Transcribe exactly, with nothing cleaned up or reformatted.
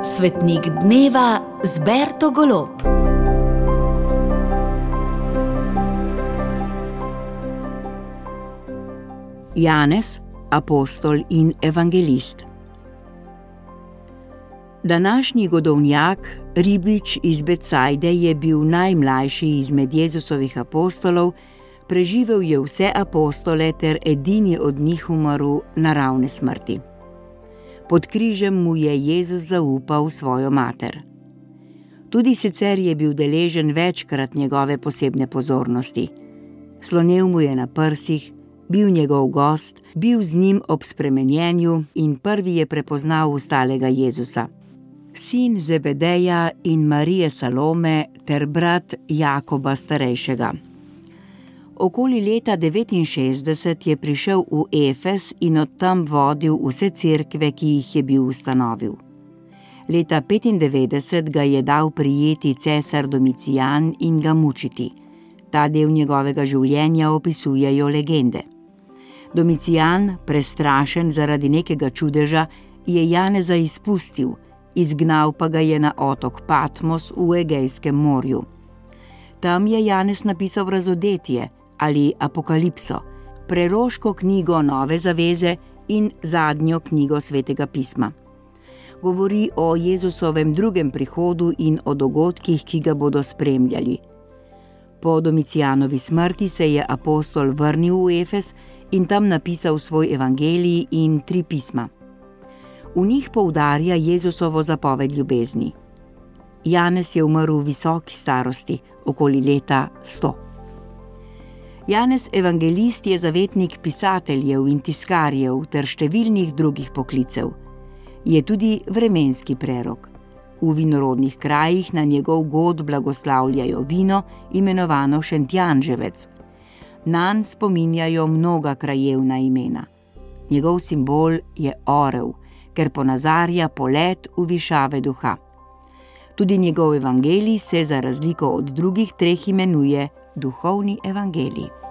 Svetnik dneva z Berto Golob. Janez, apostol in evangelist. Današnji godovnjak, ribič iz Becajde, je bil najmlajši izmed Jezusovih apostolov, preživel je vse apostole ter edini od njih umrl naravne smrti. Pod križem mu je Jezus zaupal svojo mater. Tudi sicer je bil deležen večkrat njegove posebne pozornosti. Slonel mu je na prsih, bil njegov gost, bil z njim ob spremenjenju in prvi je prepoznal ustalega Jezusa. Sin Zebedeja in Marije Salome ter brat Jakoba starejšega. Okoli leta devetinšestdeset je prišel v Efes in od tam vodil vse cerkve, ki jih je bil ustanovil. Leta petindevetdeset ga je dal prijeti cesar Domicijan in ga mučiti. Ta del njegovega življenja opisujejo legende. Domicijan, prestrašen zaradi nekega čudeža, je Janeza izpustil, izgnal pa ga je na otok Patmos v Egejskem morju. Tam je Janez napisal Razodetje ali Apokalipso, preroško knjigo Nove zaveze in zadnjo knjigo Svetega pisma. Govori o Jezusovem drugem prihodu in o dogodkih, ki ga bodo spremljali. Po Domicijanovi smrti se je apostol vrnil v Efes in tam napisal svoj evangelij in tri pisma. V njih poudarja Jezusovo zapoved ljubezni. Janez je umrl v visoki starosti, okoli leta sto. Janez evangelist je zavetnik pisateljev in tiskarjev ter številnih drugih poklicev. Je tudi vremenski prerok. V vinorodnih krajih na njegov god blagoslavljajo vino, imenovano šentjanževec. Nanj spominjajo mnoga krajevna imena. Njegov simbol je orel, ker ponazarja polet v višave duha. Tudi njegov evangelij se za razliko od drugih treh imenuje duhovni evangelij.